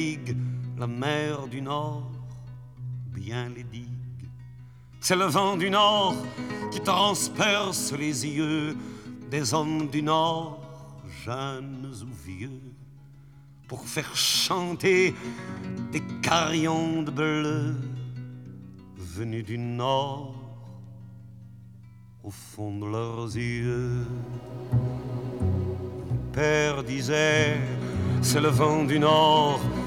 La mer du Nord, bien les digues. C'est le vent du Nord qui transperce les yeux des hommes du Nord, jeunes ou vieux, pour faire chanter des carillons de bleu venus du Nord au fond de leurs yeux. Mon père disait, c'est le vent du Nord